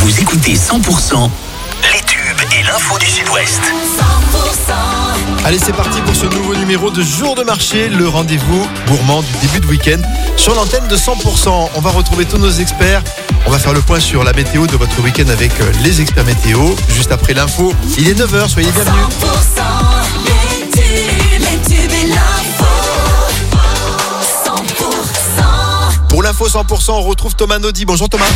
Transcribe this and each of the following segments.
Vous écoutez 100% les tubes et l'info du Sud-Ouest. 100%. Allez, c'est parti pour ce nouveau numéro de Jour de marché, le rendez-vous gourmand du début de week-end sur l'antenne de 100%. On va retrouver tous nos experts. On va faire le point sur la météo de votre week-end avec les experts météo. Juste après l'info, il est 9h, soyez bienvenus. 100%, les tubes et l'info. 100%. Pour l'info 100%, on retrouve Thomas Naudy. Bonjour Thomas.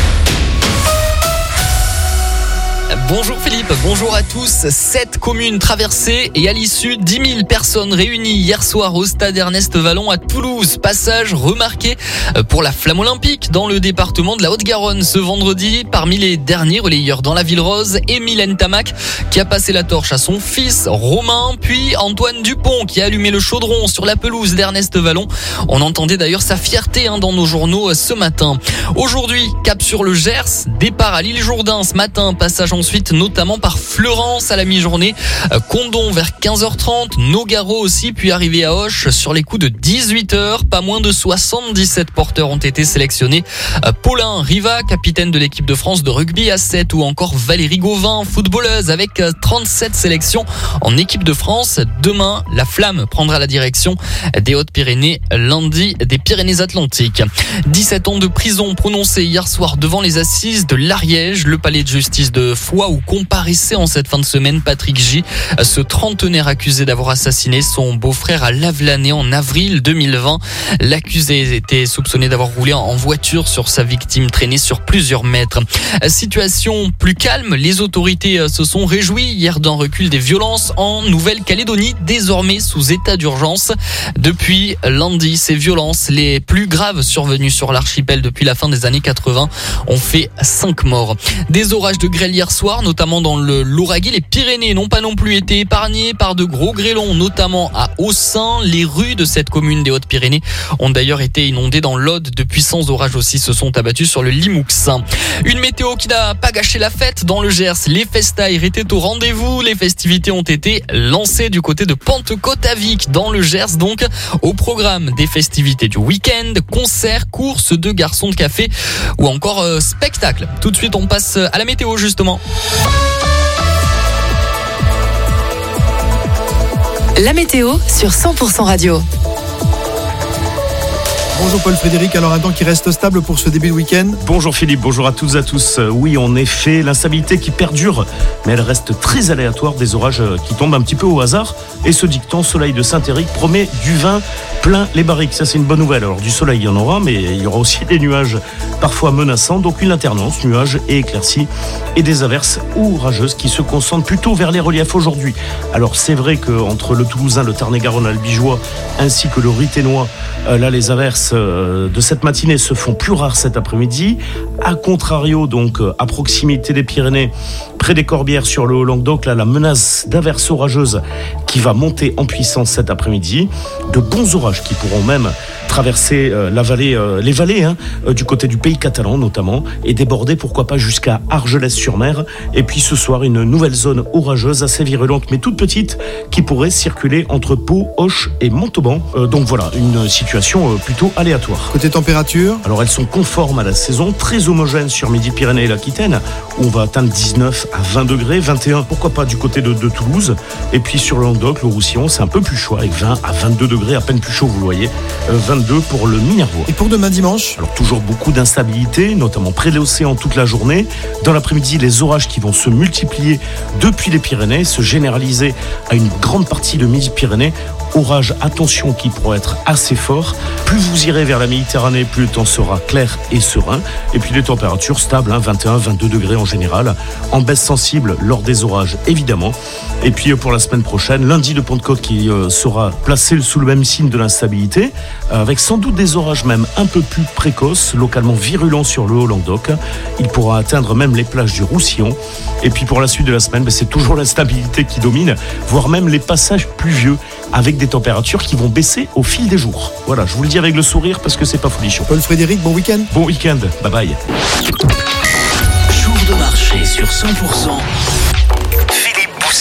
Bonjour Philippe, bonjour à tous. 7 communes traversées et à l'issue 10 000 personnes réunies hier soir au stade Ernest Vallon à Toulouse. Passage remarqué pour la flamme olympique dans le département de la Haute-Garonne ce vendredi. Parmi les derniers relayeurs dans la ville rose, Émile Ntamak qui a passé la torche à son fils Romain, puis Antoine Dupont qui a allumé le chaudron sur la pelouse d'Ernest Vallon. On entendait d'ailleurs sa fierté dans nos journaux ce matin. Aujourd'hui, cap sur le Gers, départ à l'île Jourdain ce matin, passage ensuite notamment par Fleurance à la mi-journée, Condom vers 15h30, Nogaro aussi, puis arrivé à Auch sur les coups de 18h. Pas moins de 77 porteurs ont été sélectionnés. Paulin Riva, capitaine de l'équipe de France de rugby à 7, ou encore Valérie Gauvin, footballeuse avec 37 sélections en équipe de France. Demain, la flamme prendra la direction des Hautes-Pyrénées, lundi des Pyrénées-Atlantiques. 17 ans de prison prononcés hier soir devant les assises de l'Ariège, le palais de justice de Foix, où comparaissait en cette fin de semaine Patrick J, ce trentenaire accusé d'avoir assassiné son beau-frère à Lavelanet en avril 2020. L'accusé était soupçonné d'avoir roulé en voiture sur sa victime traînée sur plusieurs mètres. Situation plus calme, les autorités se sont réjouies hier d'un recul des violences en Nouvelle-Calédonie, désormais sous état d'urgence. Depuis lundi, ces violences, les plus graves survenues sur l'archipel depuis la fin des années 80, ont fait 5 morts. Des orages de grêle hier soir, notamment dans le Lauragais. Les Pyrénées n'ont pas non plus été épargnées par de gros grêlons, notamment à Aussin. Les rues de cette commune des Hautes-Pyrénées ont d'ailleurs été inondées dans l'Aude. De puissants orages aussi se sont abattus sur le Limouxin. Une météo qui n'a pas gâché la fête dans le Gers. Les festaires étaient au rendez-vous. Les festivités ont été lancées du côté de Pentecôte-à-Vic dans le Gers. Donc, au programme des festivités du week-end, concerts, courses de garçons de café ou encore spectacle. Tout de suite, on passe à la météo justement. La météo sur 100% radio. Bonjour Paul-Frédéric, alors un temps qui reste stable pour ce début de week-end. Bonjour Philippe, bonjour à toutes et à tous. Oui, en effet, l'instabilité qui perdure, mais elle reste très aléatoire, des orages qui tombent un petit peu au hasard. Et ce dicton soleil de Saint-Éric promet du vin plein les barriques. Ça, c'est une bonne nouvelle. Alors du soleil, il y en aura, mais il y aura aussi des nuages parfois menaçants. Donc une alternance, nuages et éclaircies, et des averses orageuses qui se concentrent plutôt vers les reliefs aujourd'hui. Alors c'est vrai qu'entre le Toulousain, le Tarn-et-Garonne, le Bijois, ainsi que le Ruténois, là les averses de cette matinée se font plus rares cet après-midi. A contrario, donc, à proximité des Pyrénées, près des Corbières sur le Haut-Languedoc, là, la menace d'averses orageuses qui va monter en puissance cet après-midi. De bons orages qui pourront même traverser la vallée, les vallées du côté du pays catalan notamment, et déborder pourquoi pas jusqu'à Argelès-sur-Mer. Et puis ce soir, une nouvelle zone orageuse assez virulente mais toute petite qui pourrait circuler entre Pau, Auch et Montauban. Donc voilà, une situation plutôt aléatoire. Côté température, alors elles sont conformes à la saison, très homogènes sur Midi-Pyrénées et l'Aquitaine, où on va atteindre 19 à 20 degrés, 21 pourquoi pas du côté de Toulouse, et puis sur le Languedoc, le Roussillon, c'est un peu plus chaud avec 20 à 22 degrés, à peine plus chaud vous le voyez, 22 pour le Minervois. et pour demain dimanche, Alors toujours beaucoup d'instabilité, notamment près de l'océan toute la journée. Dans l'après-midi, les orages qui vont se multiplier depuis les Pyrénées, se généraliser à une grande partie de Midi-Pyrénées. Orages, attention, qui pourront être assez forts. Plus vous irez vers la Méditerranée, plus le temps sera clair et serein. Et puis les températures stables, 21, 22 degrés en général. En baisse sensible lors des orages, évidemment. Et puis pour la semaine prochaine, lundi de Pentecôte qui sera placé sous le même signe de l'instabilité, avec sans doute des orages même un peu plus précoces, localement virulents sur le Haut-Languedoc. Il pourra atteindre même les plages du Roussillon. Et puis pour la suite de la semaine, c'est toujours l'instabilité qui domine, voire même les passages pluvieux, avec des températures qui vont baisser au fil des jours. Voilà, je vous le dis avec le sourire parce que c'est pas folichon. Paul-Frédéric, bon week-end. Bon week-end, bye bye. Jour de marché sur 100%. Philippe Bousquet.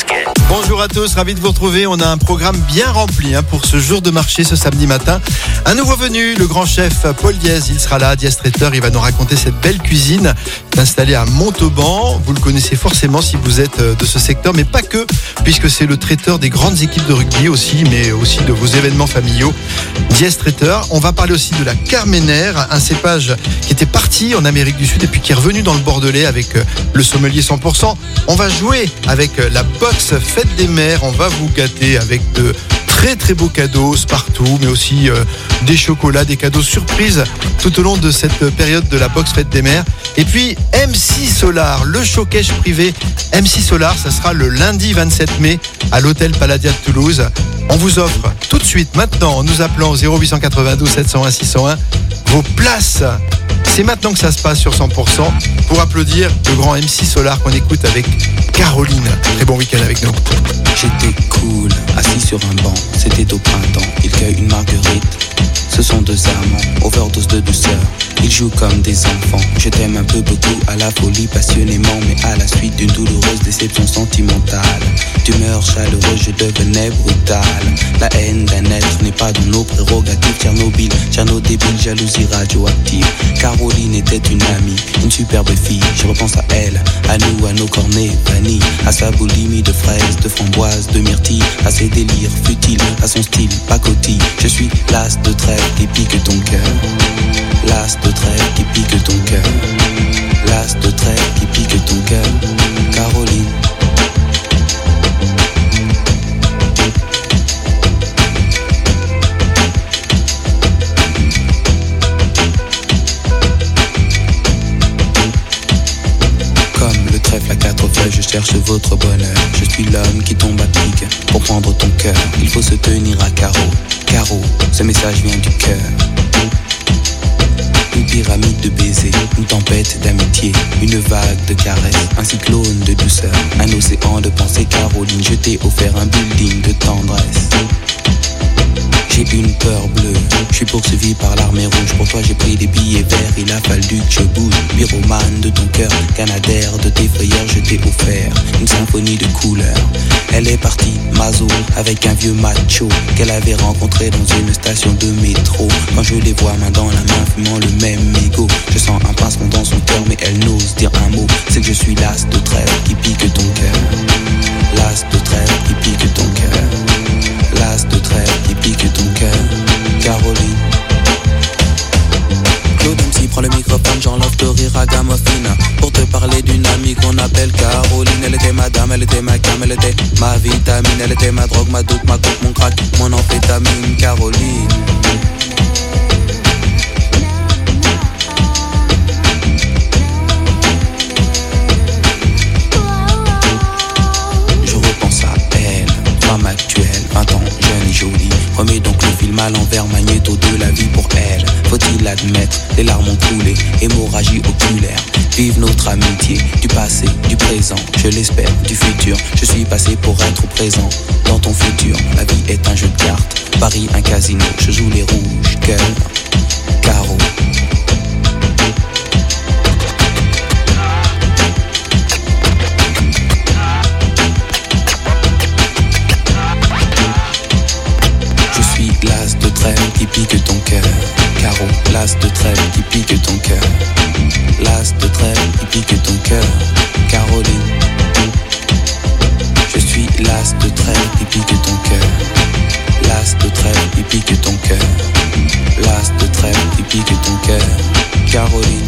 Bonjour à tous, ravi de vous retrouver. On a un programme bien rempli pour ce jour de marché ce samedi matin. Un nouveau venu, le grand chef Paul Diez, il sera là, Diez Traiteur. Il va nous raconter cette belle cuisine installée à Montauban. Vous le connaissez forcément si vous êtes de ce secteur, mais pas que, puisque c'est le traiteur des grandes équipes de rugby aussi, mais aussi de vos événements familiaux. Diez Traiteur. On va parler aussi de la Carmenère, un cépage qui était parti en Amérique du Sud et puis qui est revenu dans le Bordelais avec le sommelier 100%. On va jouer avec la box Fête des Mères. On va vous gâter avec de très très beaux cadeaux partout, mais aussi des chocolats, des cadeaux surprises tout au long de cette période de la box Fête des Mères. Et puis MC Solar, le showcase privé MC Solar, ça sera le lundi 27 mai à l'hôtel Palladia de Toulouse. On vous offre tout de suite, maintenant, en nous appelant au 0892 701 601, vos places. C'est maintenant que ça se passe sur 100% pour applaudir le grand MC Solar qu'on écoute avec Caroline. Très bon week-end avec nous. J'étais cool, assis sur un banc, c'était au printemps, il cueille une marguerite. Ce sont deux amants, overdose de douceur, ils jouent comme des enfants. Je t'aime un peu beaucoup, à la folie passionnément, mais à la suite d'une douloureuse déception sentimentale. D'humeur chaleureuse, je devenais brutal. La haine d'un être n'est pas dans nos prérogatives. Tchernobyl, Tcherno débile, jalousie radioactive. Caroline était une amie, une superbe fille. Je repense à elle, à nous, à nos cornets vanille, à sa boulimie de fraises, de framboises, de myrtilles, à ses délires futiles, à son style pacotille. Je suis l'as de trêve qui pique ton cœur. L'as de trêve qui pique ton cœur. L'as de trêve qui pique ton cœur. Caroline. Comme le trèfle à quatre feuilles, je cherche votre bonheur. Je suis l'homme qui tombe à pic pour prendre ton cœur. Il faut se tenir à carreau. Carreau, ce message vient du cœur. Une pyramide de baisers, une tempête d'amitié, une vague de caresses, un cyclone de douceur, un océan de pensée. Caroline, je t'ai offert un building de tendresse. J'ai une peur bleue, je suis poursuivi par l'armée rouge. Pour toi j'ai pris des billets verts, il a fallu que je bouge. Pyromane de ton cœur, canadaire de tes frayeurs, je t'ai offert une symphonie de couleurs. Elle est partie, Mazo, avec un vieux macho qu'elle avait rencontré dans une station de métro. Quand je les vois main dans la main, fumant le même mégot, je sens un pincement dans son cœur, mais elle n'ose dire un mot. C'est que je suis l'as de trêve qui pique ton cœur. L'as de trêve qui pique ton cœur. L'as de trêve qui pique ton cœur. Caroline. Claude MC prend le microphone, j'enlève de rire à Gamophine pour te parler d'une amie qu'on appelle Caroline. Elle était ma dame, elle était ma cam, elle était ma vitamine. Elle était ma drogue, ma dope, ma coke, mon crack, mon amphétamine. Caroline. Je repense à elle, femme actuelle, 20 ans, jeune et jolie. Remets donc le film à l'envers, magnéto de la vie pour elle. Faut-il l'admettre, les larmes ont coulé, hémorragie oculaire. Vive notre amitié, du passé, du présent, je l'espère, du futur. Je suis passé pour être présent dans ton futur. La vie est un jeu de cartes, Paris un casino. Je joue les rouges, cœur, carreau. L'as de trêve qui pique ton cœur. Carreau, l'as de trêve qui pique ton cœur. L'as de trêve qui pique ton cœur. Caroline. Je suis l'as de trêve qui pique ton cœur. L'as de trêve qui pique ton cœur. L'as de trêve qui pique ton cœur. Caroline.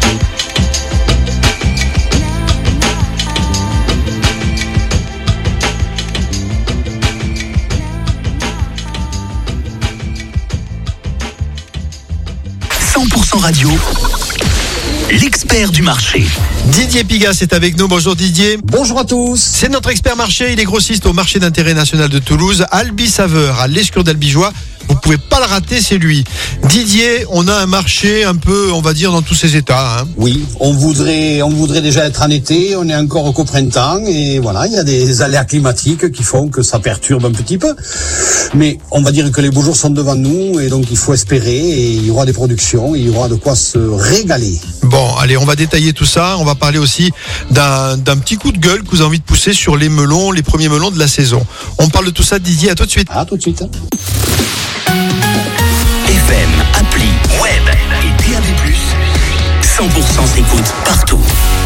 100% radio, l'expert du marché. Didier Pigas est avec nous. Bonjour Didier. Bonjour à tous. C'est notre expert marché. Il est grossiste au marché d'intérêt national de Toulouse. Albi Saveur à l'Escure d'Albigeois. Vous pouvez pas le rater, c'est lui. Didier, on a un marché un peu, on va dire, dans tous ses états. Oui, on voudrait déjà être en été, on est encore qu'au printemps, et voilà, il y a des aléas climatiques qui font que ça perturbe un petit peu. Mais on va dire que les beaux jours sont devant nous, et donc il faut espérer, et il y aura des productions, et il y aura de quoi se régaler. Bon, Bon, allez, on va détailler tout ça. On va parler aussi d'un petit coup de gueule que vous avez envie de pousser sur les melons, les premiers melons de la saison. On parle de tout ça, Didier, à tout de suite. À tout de suite. FM, appli, web et DAB+, 100% s'écoute partout.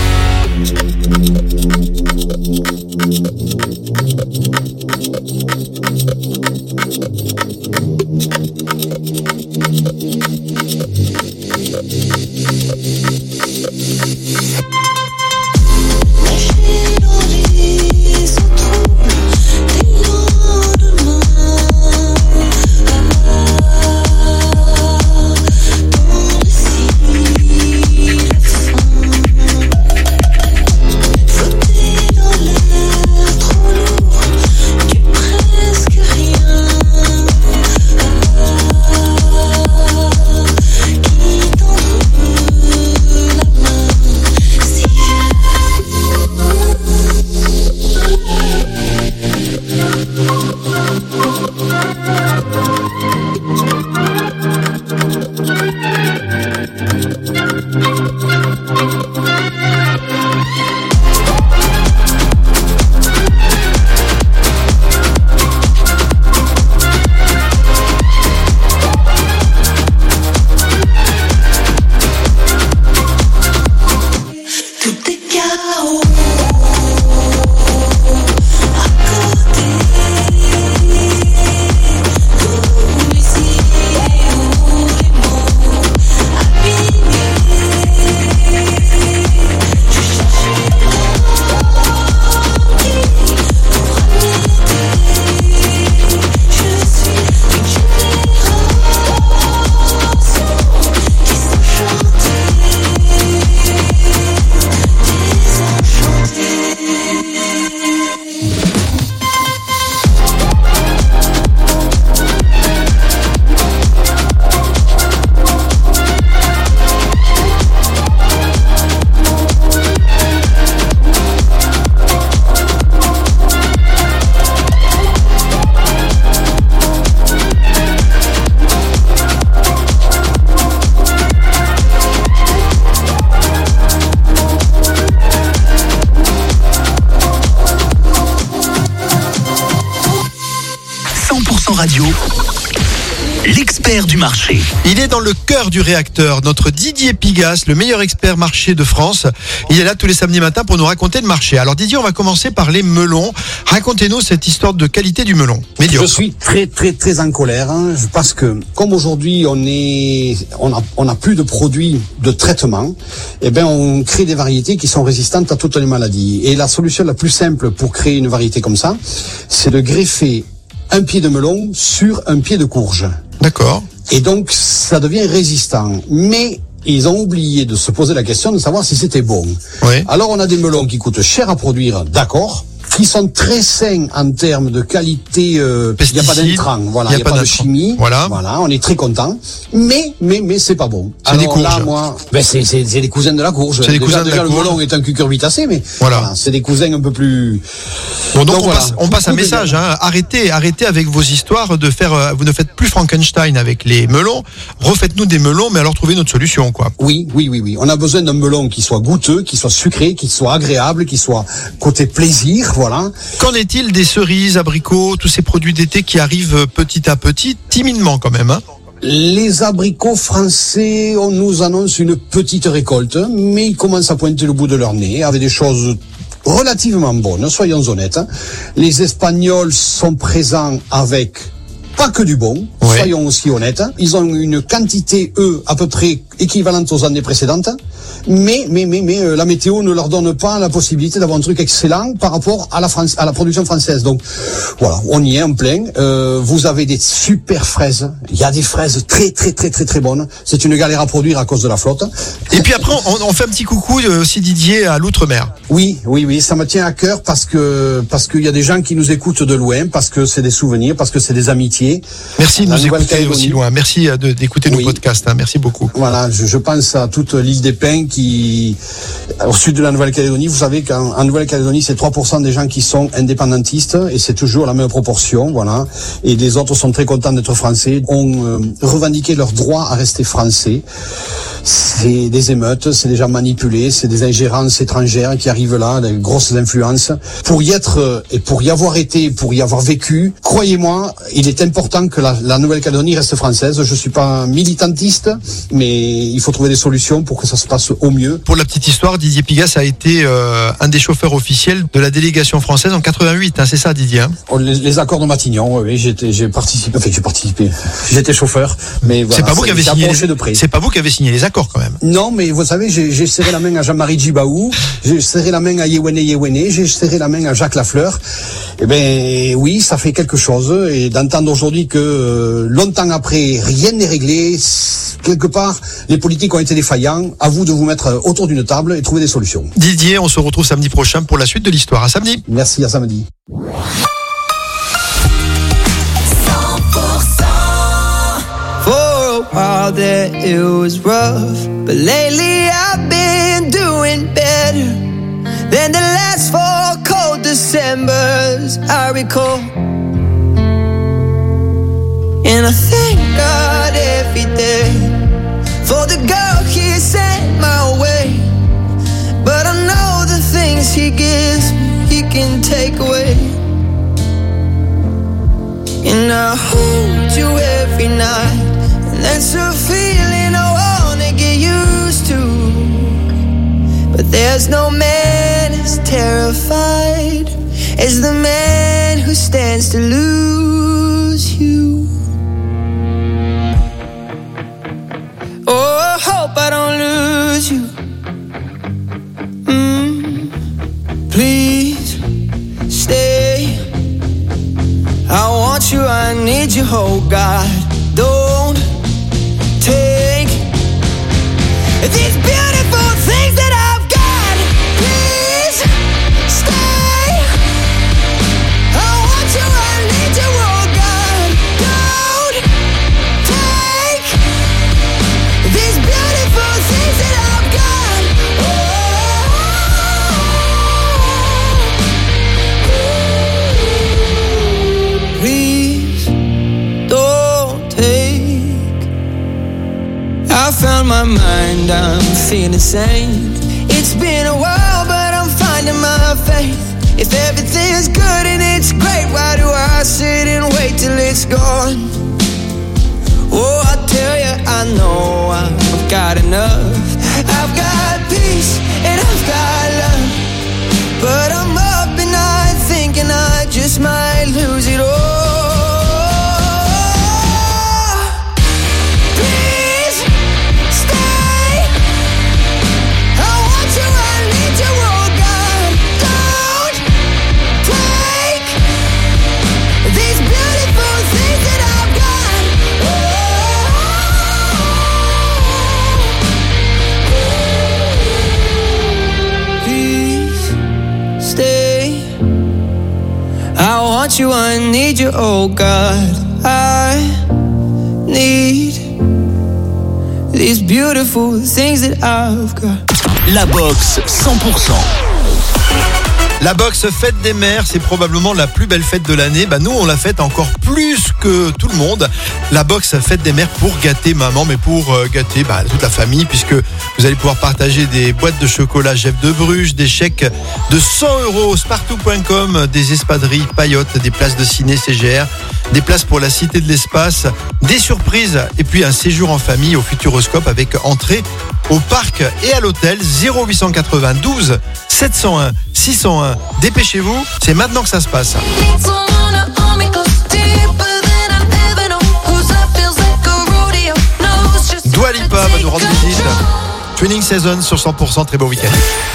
Radio, l'expert du marché. Il est dans le cœur du réacteur, notre Didier Pigas, le meilleur expert marché de France. Il est là tous les samedis matins pour nous raconter le marché. Alors Didier, on va commencer par les melons. Racontez-nous cette histoire de qualité du melon. Médiocre. Je suis très en colère, parce que comme aujourd'hui on a plus de produits de traitement, on crée des variétés qui sont résistantes à toutes les maladies. Et la solution la plus simple pour créer une variété comme ça, c'est de greffer un pied de melon sur un pied de courge. D'accord. Et donc, ça devient résistant. Mais ils ont oublié de se poser la question de savoir si c'était bon. Oui. Alors, on a des melons qui coûtent cher à produire, d'accord, qui sont très sains en termes de qualité, il n'y a pas d'intrants, voilà, il n'y a pas de chimie, voilà, on est très content, mais c'est pas bon. C'est des courges. Là, moi, c'est des cousins de la courge. C'est des cousins de la le courge. melon est un cucurbitacé, mais voilà, c'est des cousins un peu plus. Bon, donc on passe un message, arrêtez avec vos histoires de faire, vous ne faites plus Frankenstein avec les melons, refaites-nous des melons, mais alors trouvez notre solution, quoi. Oui. On a besoin d'un melon qui soit goûteux, qui soit sucré, qui soit agréable, qui soit côté plaisir. Voilà. Qu'en est-il des cerises, abricots, tous ces produits d'été qui arrivent petit à petit, timidement quand même, Les abricots français, on nous annonce une petite récolte, mais ils commencent à pointer le bout de leur nez avec des choses relativement bonnes, soyons honnêtes. Les Espagnols sont présents avec pas que du bon, soyons aussi honnêtes. Ils ont une quantité, à peu près équivalente aux années précédentes. Mais la météo ne leur donne pas la possibilité d'avoir un truc excellent par rapport à la production française. Donc voilà, on y est en plein. Vous avez des super fraises. Il y a des fraises très bonnes. C'est une galère à produire à cause de la flotte. Et puis après, on fait un petit coucou aussi, Didier, à l'outre-mer. Oui, ça me tient à cœur parce qu'il y a des gens qui nous écoutent de loin, parce que c'est des souvenirs, parce que c'est des amitiés. identifier. Merci de La nous écouter Nouvelle-Calédonie. aussi loin. Merci d'écouter nos Oui. podcasts. Merci beaucoup. Voilà, je pense à toute l'île des Pins qui, au sud de la Nouvelle-Calédonie, vous savez qu'en Nouvelle-Calédonie, c'est 3% des gens qui sont indépendantistes et c'est toujours la même proportion, voilà. Et les autres sont très contents d'être français, ont revendiqué leur droit à rester français. C'est des émeutes, c'est des gens manipulés, c'est des ingérences étrangères qui arrivent là, des grosses influences. Pour y être et pour y avoir été, pour y avoir vécu, croyez-moi, il est important que la Nouvelle-Calédonie reste française. Je suis pas militantiste, mais il faut trouver des solutions pour que ça se passe au mieux. Pour la petite histoire, Didier Pigas a été un des chauffeurs officiels de la délégation française en 88. C'est ça, Didier, hein? Les accords de Matignon, oui, j'ai participé. J'étais chauffeur, mais voilà. C'est pas vous qui avez signé. De près. C'est pas vous qui avez signé les accords quand même. Non, mais vous savez, j'ai serré la main à Jean-Marie Djibaou, j'ai serré la main à Yewene, j'ai serré la main à Jacques Lafleur. Eh ben oui, ça fait quelque chose. Et d'entendre aujourd'hui que longtemps après, rien n'est réglé, quelque part, les politiques ont été défaillants. À vous de vous mettre autour d'une table et trouver des solutions. Didier, on se retrouve samedi prochain pour la suite de l'histoire. À samedi. Merci, à samedi. For a while there it was rough, but lately I've been doing better than the last 4 cold Decembers I recall. And I thank God every day for the girl He sent my way. But I know the things He gives me, He can take away. And I hold you every night, and that's a feeling I wanna get used to. But there's no man as terrified as the man who stands to lose you. Oh, I hope I don't lose you. Please stay. I want you, I need you, oh God. Don't take these beautiful things that I've got. Please stay. I want you, I need you, oh God. Don't take these beautiful things that I've got. Please don't take. I found my mind, I'm feeling sane. It's been a while, but I'm finding my faith. If everything's good and it's great, why do I sit and wait till it's gone? Oh, I tell you, I know I've got enough. I've got peace and I've got love, but I'm up at night thinking I just might lose it all. Please stay. I want you, I need you, oh God. Don't take these beautiful things that I've got. Please stay. I want you, I need you, oh God. I need these beautiful things that I've got. La boxe 100%. La boxe fête des mères, c'est probablement la plus belle fête de l'année. Nous, on la fête encore plus que tout le monde. La boxe fête des mères pour gâter maman, mais pour gâter toute la famille, puisque vous allez pouvoir partager des boîtes de chocolat Jeff de Bruges, des chèques de 100 €, spartou.com, des espadrilles Payotte, des places de ciné CGR, des places pour la Cité de l'Espace, des surprises et puis un séjour en famille au Futuroscope avec entrée au parc et à l'hôtel. 0892 701 601. Dépêchez-vous, c'est maintenant que ça se passe. Dua Lipa va nous rendre visite. Training Season sur 100%, très beau week-end.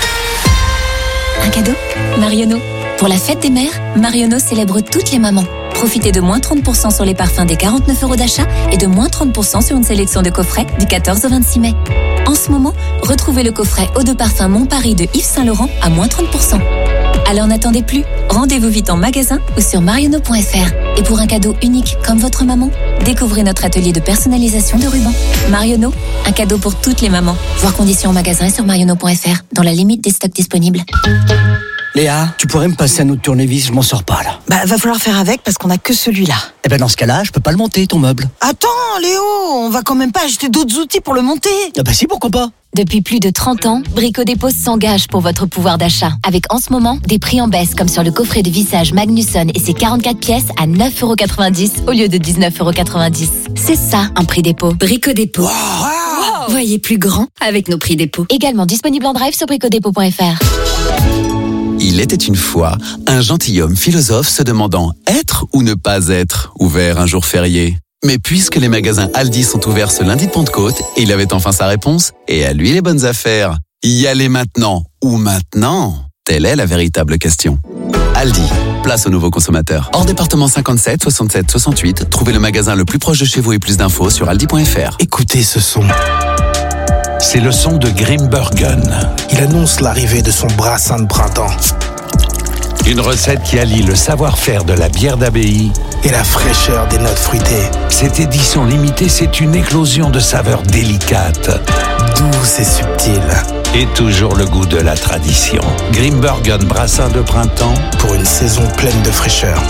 Un cadeau Marionneau. Pour la fête des mères, Marionneau célèbre toutes les mamans. Profitez de moins 30% sur les parfums des 49 € d'achat et de moins 30% sur une sélection de coffrets du 14 au 26 mai. En ce moment, retrouvez le coffret Eau de parfum Mon Paris de Yves Saint Laurent à moins 30%. Alors n'attendez plus, rendez-vous vite en magasin ou sur mariono.fr. Et pour un cadeau unique comme votre maman, découvrez notre atelier de personnalisation de rubans. Mariono, un cadeau pour toutes les mamans. Voir conditions en magasin et sur mariono.fr, dans la limite des stocks disponibles. Léa, tu pourrais me passer un autre tournevis, je m'en sors pas là. Bah, va falloir faire avec parce qu'on a que celui-là. Eh ben dans ce cas-là, je peux pas le monter, ton meuble. Attends, Léo, on va quand même pas acheter d'autres outils pour le monter. Ah bah si, pourquoi pas. Depuis plus de 30 ans, Brico Dépôt s'engage pour votre pouvoir d'achat. Avec en ce moment, des prix en baisse comme sur le coffret de vissage Magnusson et ses 44 pièces à 9,90€ au lieu de 19,90€. C'est ça, un prix dépôt. Brico Dépôt. Wow. Voyez plus grand avec nos prix dépôt. Également disponible en drive sur bricodépôt.fr. Il était une fois un gentilhomme philosophe se demandant être ou ne pas être ouvert un jour férié. Mais puisque les magasins Aldi sont ouverts ce lundi de Pentecôte, il avait enfin sa réponse, et à lui les bonnes affaires. Y aller maintenant ou maintenant? Telle est la véritable question. Aldi, place aux nouveaux consommateurs. Hors département 57, 67, 68, trouvez le magasin le plus proche de chez vous et plus d'infos sur aldi.fr. Écoutez ce son. C'est le son de Grimbergen. Il annonce l'arrivée de son brassin de printemps. Une recette qui allie le savoir-faire de la bière d'abbaye et la fraîcheur des notes fruitées. Cette édition limitée, c'est une éclosion de saveurs délicates, douces et subtiles. Et toujours le goût de la tradition. Grimbergen brassin de printemps pour une saison pleine de fraîcheur.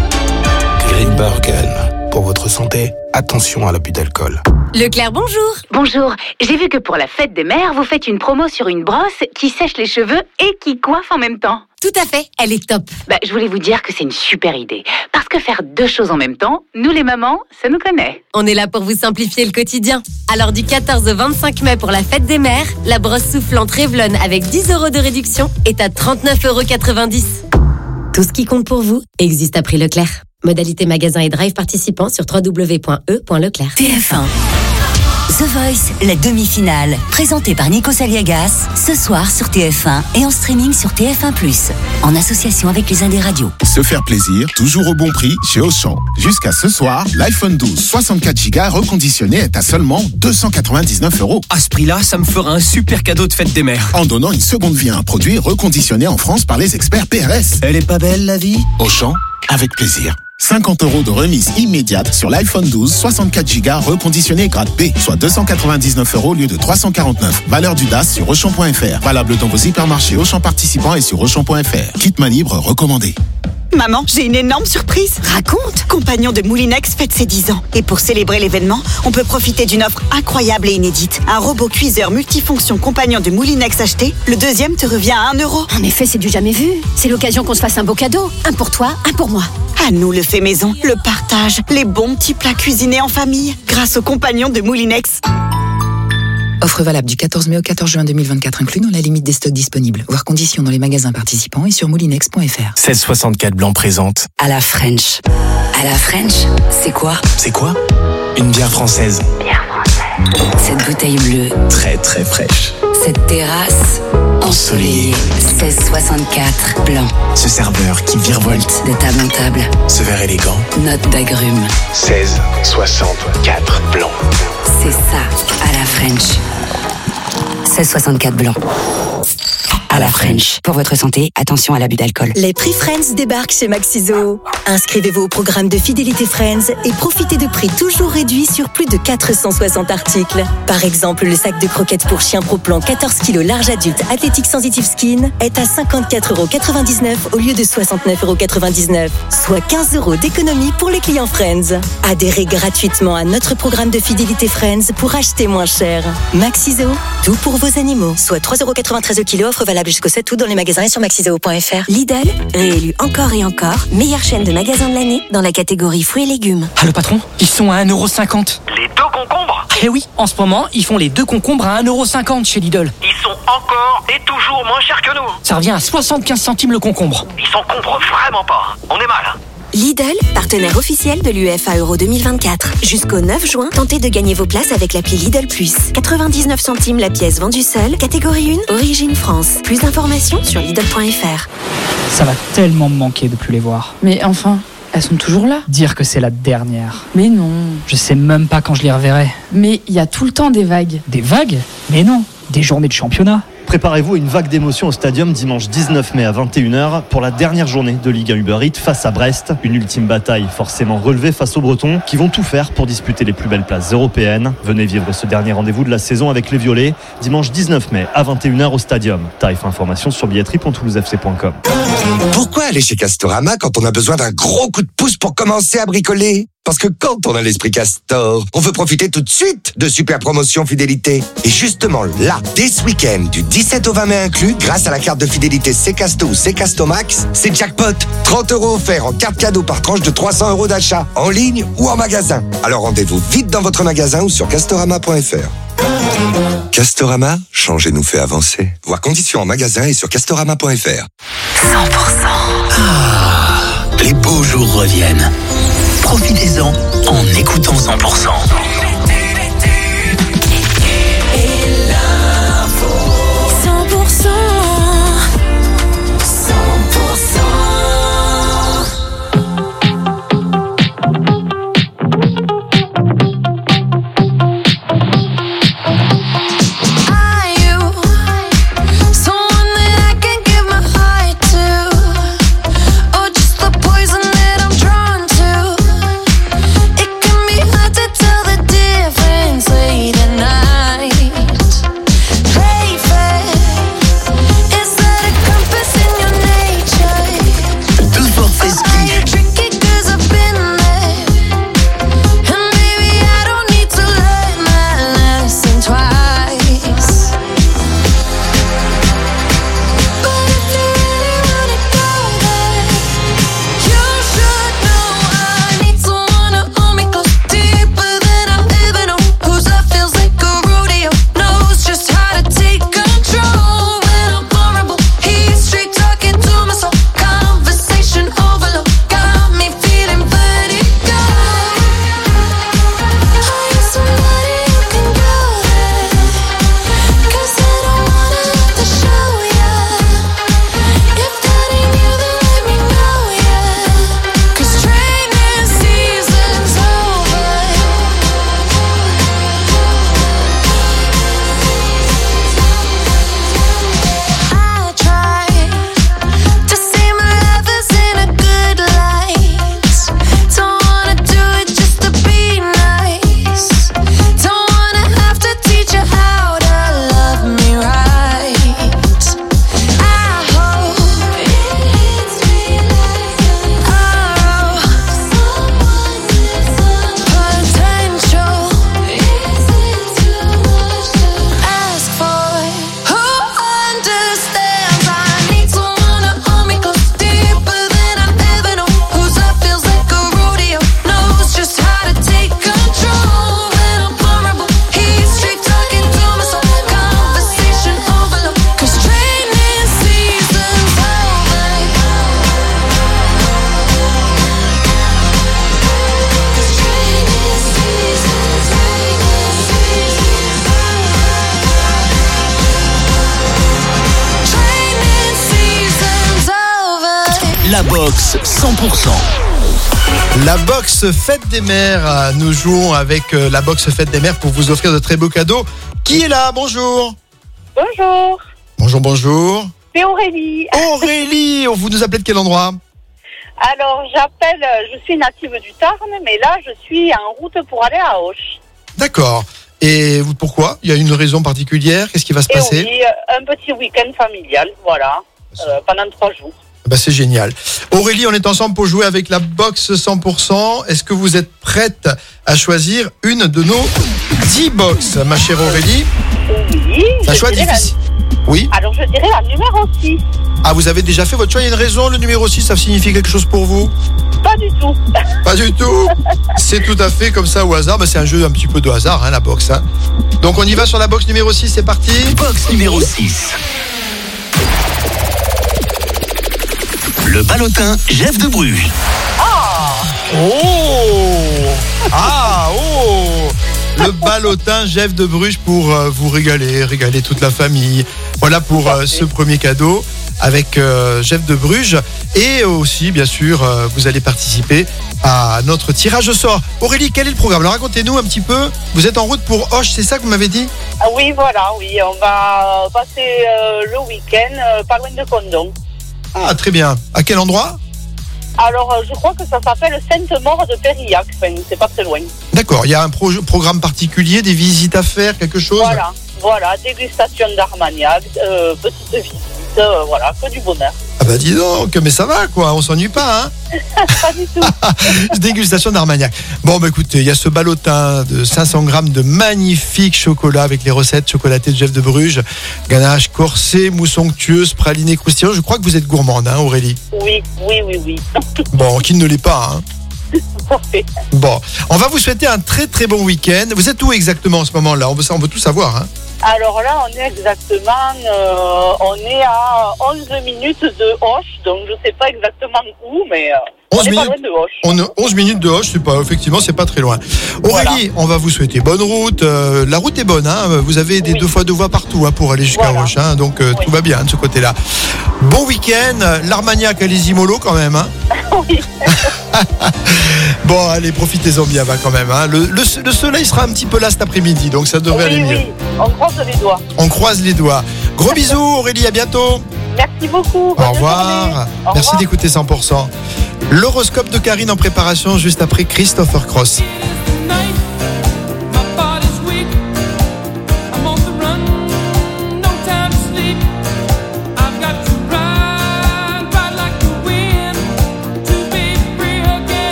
Grimbergen. Pour votre santé, attention à l'abus d'alcool. Leclerc, bonjour. Bonjour. J'ai vu que pour la fête des mères, vous faites une promo sur une brosse qui sèche les cheveux et qui coiffe en même temps. Tout à fait, elle est top. Je voulais vous dire que c'est une super idée. Parce que faire deux choses en même temps, nous les mamans, ça nous connaît. On est là pour vous simplifier le quotidien. Alors du 14 au 25 mai pour la fête des mères, la brosse soufflante Revlon avec 10€ de réduction est à 39,90€. Tout ce qui compte pour vous existe à prix Leclerc. Modalité magasin et drive participant sur www.e.leclerc. TF1. The Voice, la demi-finale, présentée par Nico Saliagas, ce soir sur TF1 et en streaming sur TF1+, en association avec les Indés Radio. Se faire plaisir, toujours au bon prix chez Auchan. Jusqu'à ce soir, l'iPhone 12 64Go reconditionné est à seulement 299€. À ce prix-là, ça me fera un super cadeau de fête des mères. En donnant une seconde vie à un produit reconditionné en France par les experts PRS. Elle est pas belle, la vie? Auchan, avec plaisir. 50€ de remise immédiate sur l'iPhone 12 64Go reconditionné grade B, soit 299€ au lieu de 349. Valeur du DAS sur Auchan.fr. Valable dans vos hypermarchés Auchan participants et sur Auchan.fr. Kit main libre recommandé. Maman, j'ai une énorme surprise. Raconte. Compagnon de Moulinex fête ses 10 ans. Et pour célébrer l'événement, on peut profiter d'une offre incroyable et inédite. Un robot cuiseur multifonction Compagnon de Moulinex acheté, le deuxième te revient à 1€. En effet, c'est du jamais vu. C'est l'occasion qu'on se fasse un beau cadeau. Un pour toi, un pour moi. À nous le fait maison, le partage, les bons petits plats cuisinés en famille, grâce au Compagnon de Moulinex. Offre valable du 14 mai au 14 juin 2024 inclus dans la limite des stocks disponibles. Voir conditions dans les magasins participants et sur moulinex.fr. 1664 Blanc présente. À la French. À la French, c'est quoi? C'est quoi? Une bière française. Bière française. Cette bouteille bleue. Très très fraîche. Cette terrasse ensoleillée. 1664 Blanc. Ce serveur qui virevolte. De table en table. Ce verre élégant. Note d'agrumes. 1664 Blanc. C'est ça, à la French. 1664 Blanc. À la French. Pour votre santé, attention à l'abus d'alcool. Les prix Friends débarquent chez Maxiso. Inscrivez-vous au programme de fidélité Friends et profitez de prix toujours réduits sur plus de 460 articles. Par exemple, le sac de croquettes pour chien Pro Plan 14 kg large adulte Athletic Sensitive Skin est à 54,99€ au lieu de 69,99€, soit 15€ d'économie pour les clients Friends. Adhérez gratuitement à notre programme de fidélité Friends pour acheter moins cher. Maxiso, tout pour vos animaux. Soit 3,93€ au kilo, offre valable jusqu'au 7 août dans les magasins et sur maxiseo.fr. Lidl, réélu encore et encore, meilleure chaîne de magasins de l'année dans la catégorie fruits et légumes. Ah, le patron, ils sont à 1,50€. Les deux concombres? Eh oui, en ce moment, ils font les deux concombres à 1,50€ chez Lidl. Ils sont encore et toujours moins chers que nous. Ça revient à 75 centimes le concombre. Ils s'encombrent vraiment pas. On est mal. Lidl, partenaire officiel de l'UEFA Euro 2024. Jusqu'au 9 juin, tentez de gagner vos places avec l'appli Lidl+. 99 centimes la pièce vendue seule. Catégorie 1, origine France. Plus d'informations sur Lidl.fr. Ça va tellement me manquer de plus les voir. Mais enfin, elles sont toujours là. Dire que c'est la dernière. Mais non. Je sais même pas quand je les reverrai. Mais il y a tout le temps des vagues. Des vagues? Mais non, des journées de championnat. Préparez-vous à une vague d'émotions au Stadium dimanche 19 mai à 21h pour la dernière journée de Ligue 1 Uber Eats face à Brest. Une ultime bataille forcément relevée face aux Bretons qui vont tout faire pour disputer les plus belles places européennes. Venez vivre ce dernier rendez-vous de la saison avec les Violets dimanche 19 mai à 21h au Stadium. Tarif information sur billetterie.toulousefc.com. Pourquoi aller chez Castorama quand on a besoin d'un gros coup de pouce pour commencer à bricoler ? Parce que quand on a l'esprit Castor, on veut profiter tout de suite de super promotions fidélité. Et justement là, dès ce week-end, du 17 au 20 mai inclus, grâce à la carte de fidélité Ccasto ou Ccasto Max, c'est jackpot. 30 € offerts en carte cadeau par tranche de 300 € d'achat, en ligne ou en magasin. Alors rendez-vous vite dans votre magasin ou sur castorama.fr. Castorama, changer nous fait avancer. Voir conditions en magasin et sur castorama.fr. 100%. Les beaux jours reviennent. Profitez-en en écoutant 100%. La boxe 100%. La boxe Fête des Mères. Nous jouons avec la boxe Fête des Mères pour vous offrir de très beaux cadeaux. Qui est là? Bonjour. Bonjour. Bonjour, bonjour. C'est Aurélie. Aurélie, vous nous appelez de quel endroit? Alors, je suis native du Tarn, mais là, je suis en route pour aller à Auch. D'accord. Et pourquoi? Il y a une raison particulière? Qu'est-ce qui va se passer? Oui, un petit week-end familial, voilà, pendant 3 jours. C'est génial. Aurélie, on est ensemble pour jouer avec la boxe 100%. Est-ce que vous êtes prête à choisir une de nos 10 boxes, ma chère Aurélie? Oui. C'est un choix difficile. Oui. Alors, je dirais la numéro 6. Ah, vous avez déjà fait votre choix, il y a une raison, le numéro 6, ça signifie quelque chose pour vous? Pas du tout. Pas du tout. C'est tout à fait comme ça au hasard. C'est un jeu un petit peu de hasard, la boxe. Donc on y va sur la boxe numéro 6, c'est parti. Boxe numéro 6. Le ballotin Jeff de Bruges. Le ballotin Jeff de Bruges pour vous régaler toute la famille. Voilà pour ce premier cadeau. avec Jeff de Bruges. Et aussi, bien sûr, vous allez participer à notre tirage au sort. Aurélie, quel est le programme? Alors racontez-nous un petit peu. Vous êtes en route pour Auch, c'est ça que vous m'avez dit? Oui, voilà, oui. On va passer le week-end pas loin de Condom. Ah, très bien. À quel endroit? Alors, je crois que ça s'appelle Sainte-Maure de Périllac. Enfin, c'est pas très loin. D'accord. Il y a un programme particulier, des visites à faire, quelque chose? Voilà. Dégustation d'Armagnac, petite visite, voilà, que du bonheur. Ah bah dis donc, mais ça va quoi, on s'ennuie pas, hein? Pas du tout. Dégustation d'Armagnac. Bon bah écoutez, il y a ce ballotin de 500 grammes de magnifique chocolat avec les recettes chocolatées de Jeff de Bruges, ganache corsée, mousse onctueuse, pralinée croustillante. Je crois que vous êtes gourmande, hein, Aurélie? Oui. Bon, qui ne l'est pas, hein? Parfait. Bon, on va vous souhaiter un très très bon week-end. Vous êtes où exactement en ce moment-là? On veut tout savoir, hein? Alors là, on est exactement, on est à 11 minutes de Auch, donc je sais pas exactement où, mais on est pas loin de Auch. 11 minutes de Auch, c'est pas très loin. Aurélie, on va vous souhaiter bonne route. La route est bonne, hein. Vous avez des 2 fois 2 voies partout, hein, pour aller jusqu'à Auch, hein, donc tout va bien de ce côté-là. Bon week-end, l'Armagnac à les Imolo quand même, hein. Oui. Bon, allez, profitez-en bien, quand même, hein. Le soleil sera un petit peu là cet après-midi, donc ça devrait aller mieux. Oui, on croise les doigts. On croise les doigts. Gros bisous, Aurélie, à bientôt. Merci beaucoup. Au revoir. Merci d'écouter 100%. L'horoscope de Karine en préparation juste après Christopher Cross.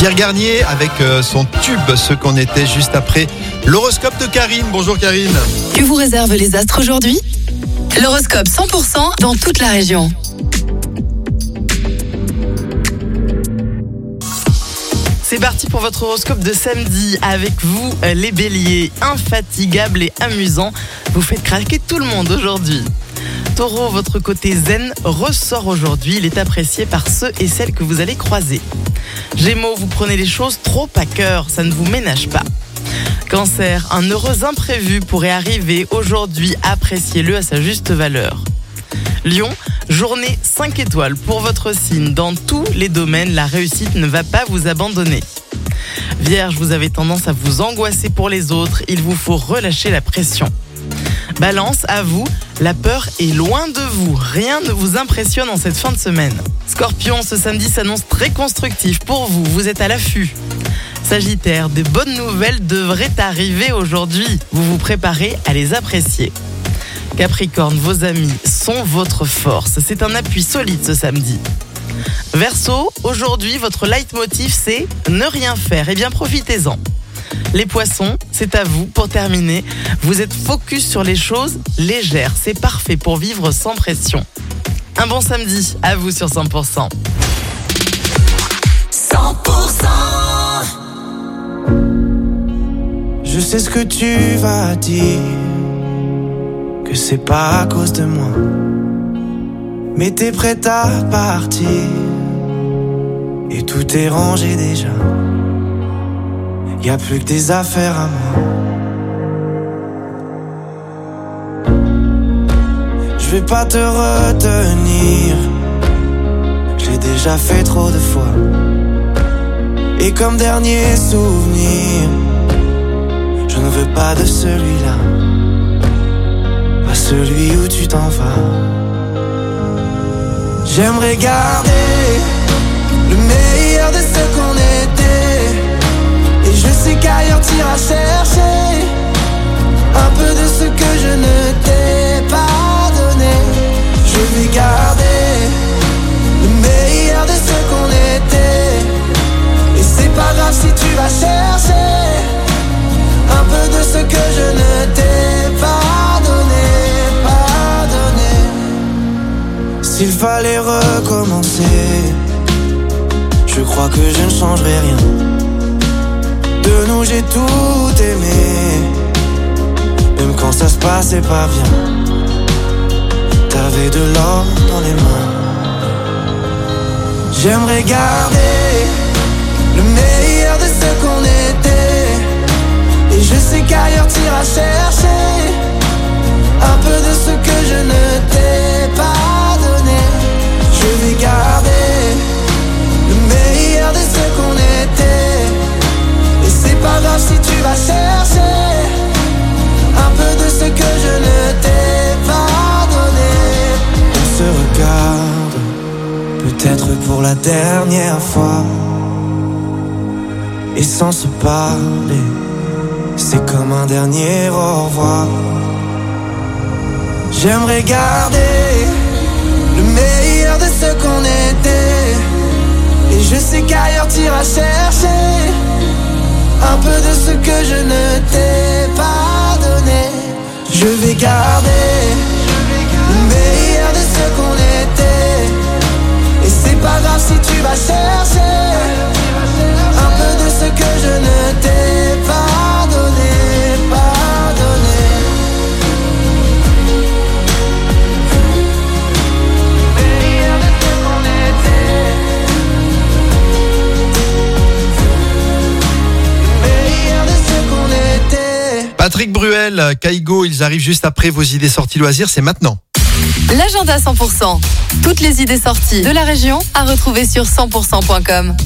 Pierre Garnier avec son tube, ce qu'on était juste après l'horoscope de Karine. Bonjour Karine. Que vous réservent les astres aujourd'hui ? L'horoscope 100% dans toute la région. C'est parti pour votre horoscope de samedi. Avec vous, les béliers, infatigables et amusants. Vous faites craquer tout le monde aujourd'hui. Taureau, votre côté zen ressort aujourd'hui. Il est apprécié par ceux et celles que vous allez croiser. Gémeaux, vous prenez les choses trop à cœur. Ça ne vous ménage pas. Cancer, un heureux imprévu pourrait arriver aujourd'hui. Appréciez-le à sa juste valeur. Lion, journée 5 étoiles pour votre signe. Dans tous les domaines, la réussite ne va pas vous abandonner. Vierge, vous avez tendance à vous angoisser pour les autres. Il vous faut relâcher la pression. Balance, à vous, la peur est loin de vous. Rien ne vous impressionne en cette fin de semaine. Scorpion, ce samedi s'annonce très constructif pour vous. Vous êtes à l'affût. Sagittaire, de bonnes nouvelles devraient arriver aujourd'hui. Vous vous préparez à les apprécier. Capricorne, vos amis sont votre force. C'est un appui solide ce samedi. Verseau, aujourd'hui, votre leitmotiv, c'est ne rien faire. Eh bien, profitez-en. Les poissons, c'est à vous pour terminer. Vous êtes focus sur les choses légères. C'est parfait pour vivre sans pression. Un bon samedi à vous sur 100%. 100%. Je sais ce que tu vas dire, que c'est pas à cause de moi, mais t'es prête à partir et tout est rangé déjà. Y'a plus que des affaires à moi. Je vais pas te retenir, je l'ai déjà fait trop de fois. Et comme dernier souvenir, je ne veux pas de celui-là, pas celui où tu t'en vas. J'aimerais garder le meilleur de ce qu'on était, et je sais qu'ailleurs t'iras chercher un peu de ce que je ne t'ai pas donné. Je vais garder le meilleur de ce qu'on était, et c'est pas grave si tu vas chercher un peu de ce que je ne t'ai pas donné, pas donné. S'il fallait recommencer, je crois que je ne changerai rien. De nous j'ai tout aimé, même quand ça se passait pas bien. T'avais de l'or dans les mains. J'aimerais garder le meilleur de ce qu'on était, et je sais qu'ailleurs t'iras chercher un peu de ce que je ne t'ai pas donné. Je vais garder le meilleur de ce qu'on était, et c'est pas grave si tu vas chercher un peu de ce que je ne t'ai pas donné. On se regarde, peut-être pour la dernière fois, et sans se parler, c'est comme un dernier au revoir. J'aimerais garder le meilleur de ce qu'on était, et je sais qu'ailleurs t'iras chercher un peu de ce que je ne t'ai pas donné. Je vais garder le meilleur de ce qu'on était, et c'est pas grave si tu vas chercher un peu de ce que je ne t'ai pas donné, pas donné. Meilleur de ce qu'on était, meilleur de ce qu'on était. Patrick Bruel, Kaigo, ils arrivent juste après vos idées sorties loisirs, c'est maintenant. L'agenda 100%. Toutes les idées sorties de la région à retrouver sur 100%.com.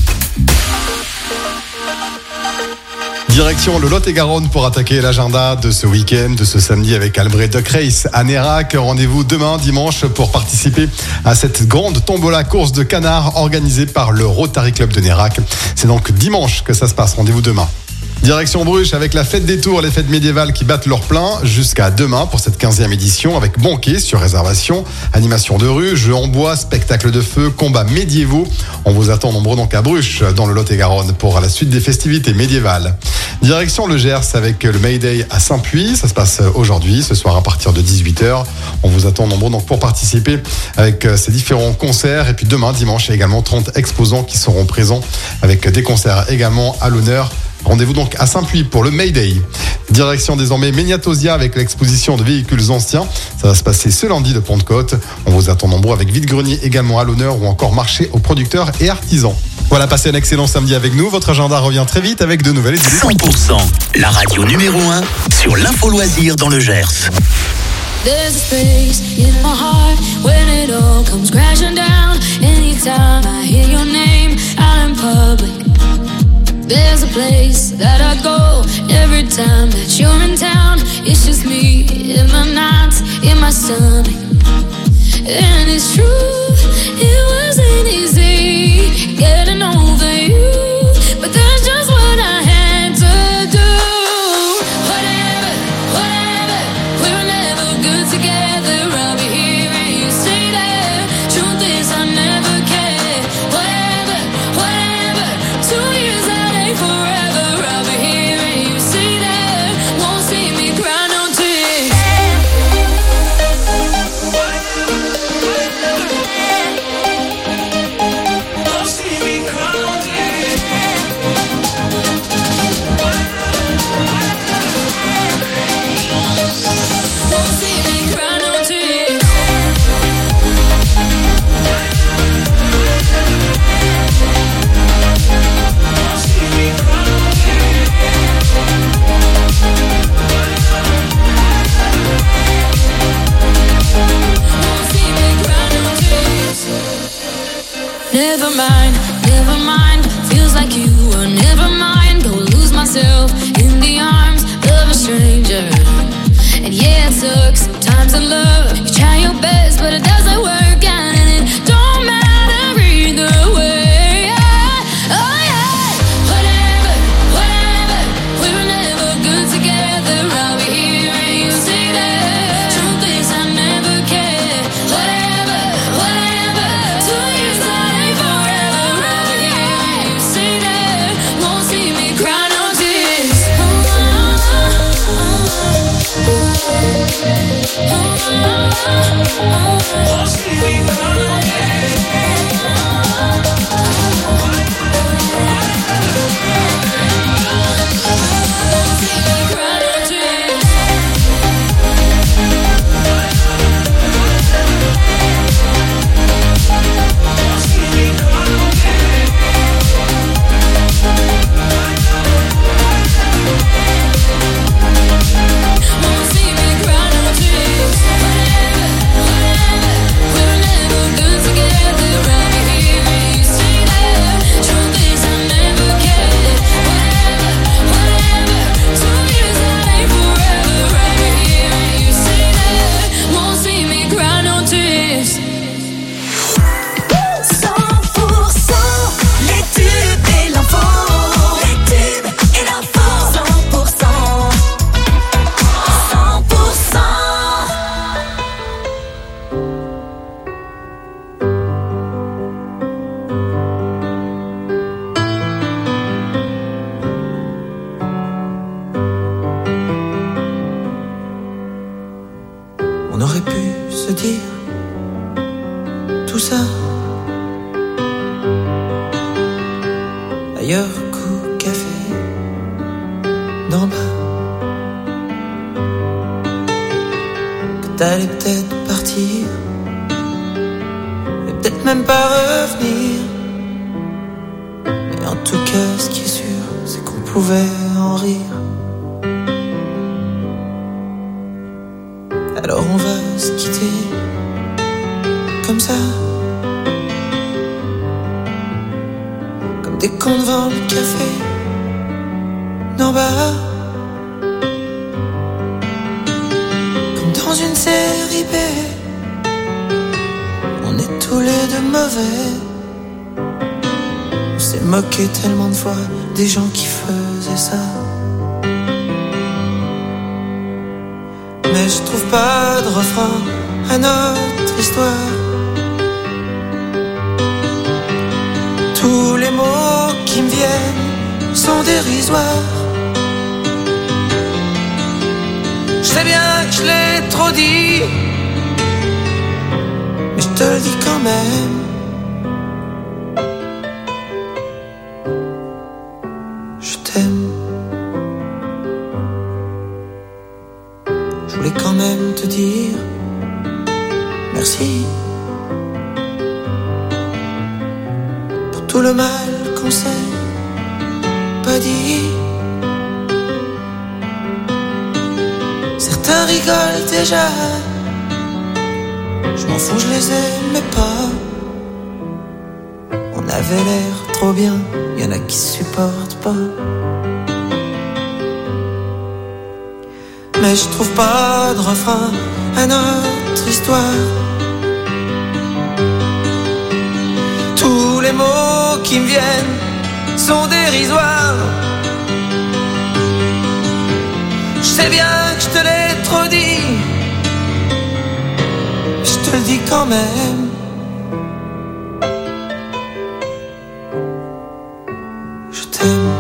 Direction le Lot-et-Garonne pour attaquer l'agenda de ce week-end, de ce samedi avec Albret Duck Race à Nérac. Rendez-vous demain, dimanche, pour participer à cette grande tombola course de canards organisée par le Rotary Club de Nérac. C'est donc dimanche que ça se passe. Rendez-vous demain. Direction Bruges avec la fête des tours, les fêtes médiévales qui battent leur plein jusqu'à demain pour cette 15e édition avec banquet sur réservation, animation de rue, jeux en bois, spectacle de feu, combats médiévaux. On vous attend nombreux donc à Bruges dans le Lot-et-Garonne pour la suite des festivités médiévales. Direction le Gers avec le Mayday à Saint-Puy. Ça se passe aujourd'hui, ce soir à partir de 18h. On vous attend nombreux donc pour participer avec ces différents concerts. Et puis demain, dimanche, il y a également 30 exposants qui seront présents avec des concerts également à l'honneur. Rendez-vous donc à Saint-Puy pour le Mayday. Direction désormais Méniatosia avec l'exposition de véhicules anciens. Ça va se passer ce lundi de Pentecôte. On vous attend nombreux avec vide-grenier également à l'honneur ou encore marché aux producteurs et artisans. Voilà, passez un excellent samedi avec nous. Votre agenda revient très vite avec de nouvelles idées. 100%, la radio numéro 1 sur l'info loisir dans le Gers. There's a space in my heart when it all comes crashing down. Anytime I hear your name out in public. There's a place that I go every time that you're in town. It's just me in my nights, in my stomach. And it's true, it wasn't easy getting over you, but that's just what I had to do. Whatever, whatever, we're never good together. I'll be here and you say that. Truth is I never cared. Whatever, whatever, 2 years out ain't forever. I'll be here and you say that. Won't see me cry no tears. Never mind, never mind. Feels like you were never mind. Go lose myself in the arms of a stranger. And yeah, it sucks sometimes in love. You try your best, but it doesn't work out, and it don't matter either way. Oh yeah, whatever, whatever. We were never good together. I'll be here and you say that. Truth is I never cared. Whatever, whatever. 2 years out ain't forever. I'll be here and you say that. Won't see me cry no tears. Won't see me cry no On aurait pu se dire tout ça ailleurs qu'au café d'en bas. Que t'allais peut-être partir et peut-être même pas revenir. Et en tout cas, ce qui est sûr, c'est qu'on pouvait en rire. Alors on va se quitter comme ça, comme des cons devant le café d'en bas, comme dans une série B. On est tous les deux mauvais. On s'est moqué tellement de fois des gens qui faisaient ça. Mais je trouve pas de refrain à notre histoire. Tous les mots qui me viennent sont dérisoires. Je sais bien que je l'ai trop dit, mais je te le dis quand même. Je t'aime. Je voulais quand même te dire merci pour tout le mal qu'on s'est pas dit. Certains rigolent déjà, je m'en fous, je les aimais pas. On avait l'air trop bien, y'en a qui supportent pas. Mais je trouve pas de refrain à notre histoire. Tous les mots qui me viennent sont dérisoires. Je sais bien que je te l'ai trop dit, je te le dis quand même. Je t'aime.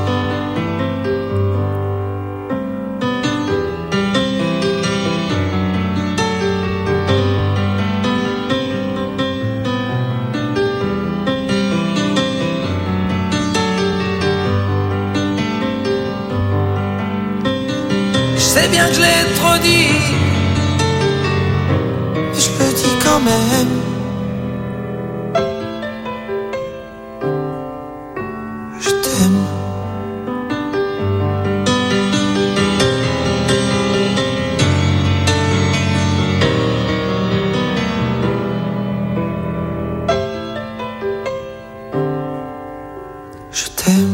Je sais bien que je l'ai trop dit, mais je le dis quand même. Je t'aime. Je t'aime.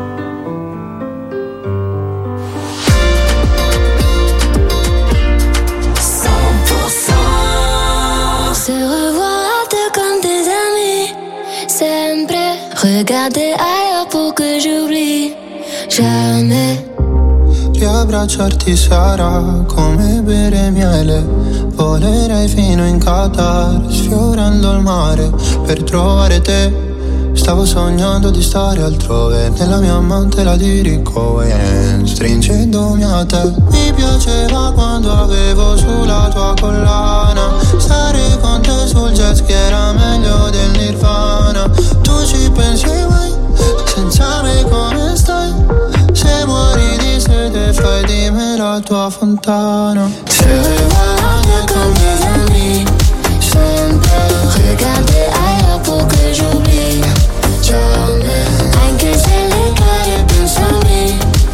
Regarder ailleurs pour que j'oublie jamais. Riabbracciarti sarà come bere miele. Volerei fino in Qatar, sfiorando il mare per trovare te. Stavo sognando di stare altrove, nella mia amante la dirigo e stringendomi a te. Mi piaceva quando avevo sulla tua collana, stare con te sul jet ski era meglio del Nirvana. Tu ci pensi mai, senza me come stai? Se muori di sete fai di me la tua fontana. Se voglio con mes amis, sempre regarder ailleurs pour que j'oublie jamais. Anche se le cade pensami,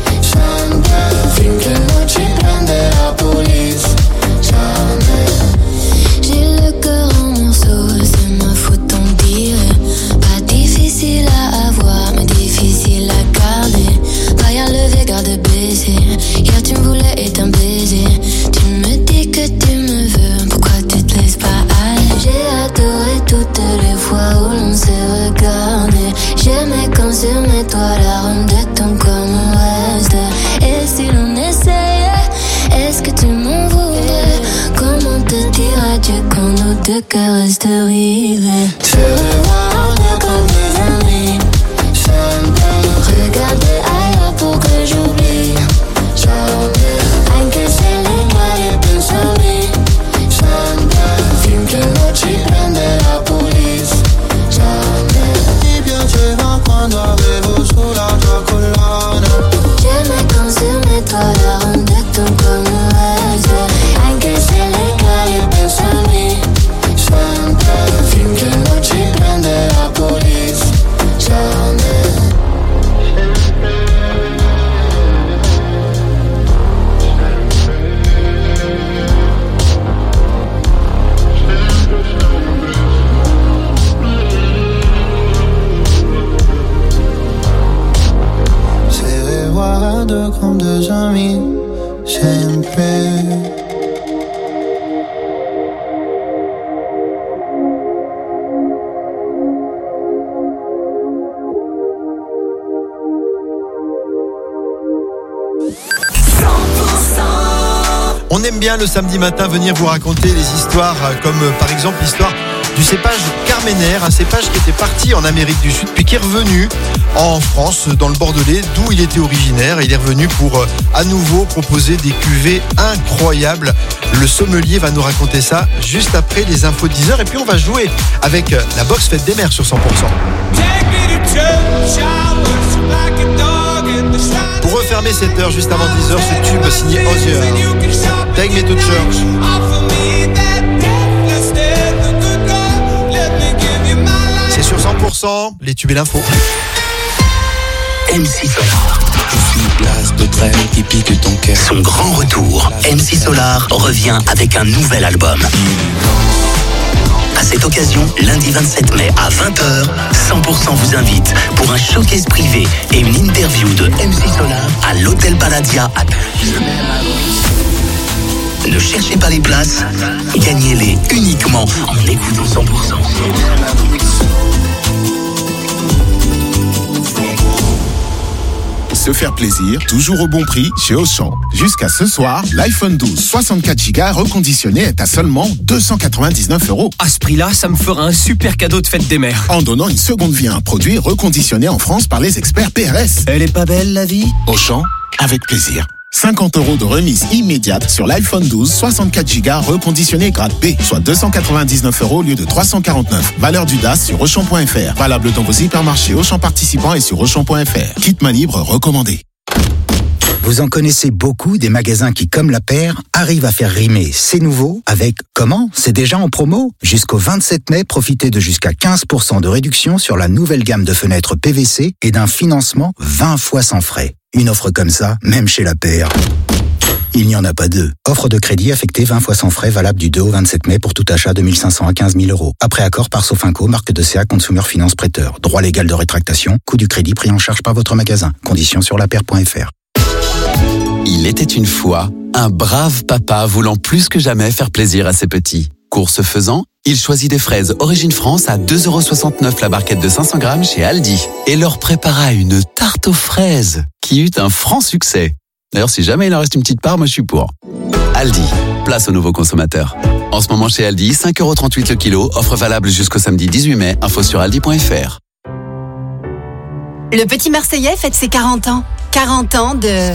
sempre finché non ci prende la police. Jamais. J'ai le cœur en morceaux, c'est ma faute on dirait. Pas difficile à avoir, mais difficile à garder. Barrière levée, garde baisser. Hier tu me voulais être un baiser. Tu me dis que tu me veux, pourquoi tu te laisses pas aller? J'ai adoré toutes les fois où l'on s'est regardé. J'aimais quand sur mes toits l'arôme de ton corps me reste. Et si l'on essayait, est-ce que tu m'en voudrais? Comment te dire adieu quand nos deux cœurs restent rivés? Tu revois comme des amis, sempre regarder ailleurs pour que j'oublie jamais. Anche se le guai pensami, sempre finché non ci prende la police. Jamais. Mi piaceva quando avevo sulla tua collana. J'aimais quand sur mes toits l'arôme de ton corps me reste. Anche se le guai pensami, sempre finché non ci prende la police. On aime bien le samedi matin venir vous raconter les histoires comme par exemple l'histoire du cépage Carmenère, un cépage qui était parti en Amérique du Sud puis qui est revenu en France, dans le Bordelais, d'où il était originaire. Il est revenu pour à nouveau proposer des cuvées incroyables. Le sommelier va nous raconter ça juste après les infos de 10h. Et puis on va jouer avec la box Fête des Mères sur 100%. Pour refermer cette heure juste avant 10h, ce tube signé Ozzy, Take Me to Church. C'est sur 100%, les tubes et l'info. MC Solar. Place de trêve qui pique ton cœur. Son grand retour. MC Solar revient avec un nouvel album. À cette occasion, lundi 27 mai à 20h, 100% vous invite pour un showcase privé et une interview de MC Solar à l'Hôtel Palladia à Toulouse. Ne cherchez pas les places, gagnez-les uniquement en écoutant 100%. Se faire plaisir, toujours au bon prix chez Auchan. Jusqu'à ce soir, l'iPhone 12 64 Go reconditionné est à seulement 299 €. À ce prix-là, ça me fera un super cadeau de Fête des Mères. En donnant une seconde vie à un produit reconditionné en France par les experts PRS. Elle est pas belle, la vie ? Auchan, avec plaisir. 50 € de remise immédiate sur l'iPhone 12 64 Go reconditionné grade B, soit 299 € au lieu de 349. Valeur du DAS sur Auchan.fr. Valable dans vos hypermarchés Auchan participants et sur Auchan.fr. Kit main libre recommandé. Vous en connaissez beaucoup des magasins qui, comme La Paire, arrivent à faire rimer c'est nouveau avec comment ? C'est déjà en promo ? Jusqu'au 27 mai, profitez de jusqu'à 15% de réduction sur la nouvelle gamme de fenêtres PVC et d'un financement 20 fois sans frais. Une offre comme ça, même chez La Paire, il n'y en a pas deux. Offre de crédit affectée 20 fois sans frais, valable du 2 au 27 mai pour tout achat de 1 500 à 15 000 €. Après accord par Sofinco, marque de CA Consumer Finance Prêteur. Droit légal de rétractation, coût du crédit pris en charge par votre magasin. Conditions sur lapaire.fr. Il était une fois un brave papa voulant plus que jamais faire plaisir à ses petits. Course faisant, il choisit des fraises Origine France à 2,69 € la barquette de 500 grammes chez Aldi et leur prépara une tarte aux fraises qui eut un franc succès. D'ailleurs, si jamais il en reste une petite part, moi je suis pour. Aldi, place aux nouveaux consommateurs. En ce moment chez Aldi, 5,38 € le kilo, offre valable jusqu'au samedi 18 mai, info sur aldi.fr. Le petit Marseillais fête ses 40 ans. 40 ans de...